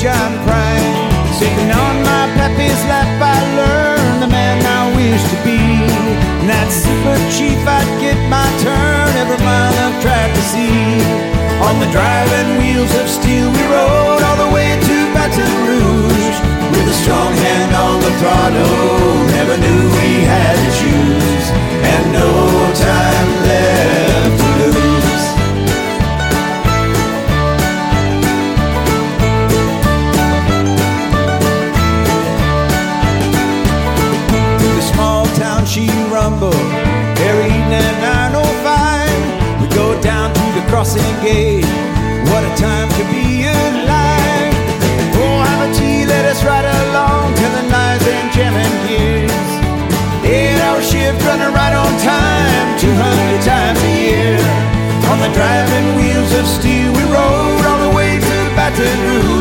John Prine. Sitting on my pappy's lap, I learned the man I wish to be. And that super chief, I'd get my turn every mile of track to see. On the driving wheels of steel we rode all the way to Baton Rouge. With a strong hand on the throttle, never knew we had to choose. And no time left to lose. The small town she rumbled every evening at 9:05. We go down to the crossing gate. What a time to be alive. Oh, have a tea, let us ride along till the knives and jamming gears. 8-hour shift running right on time, 200 times a year. On the driving wheels of steel we rode all the way to Baton Rouge.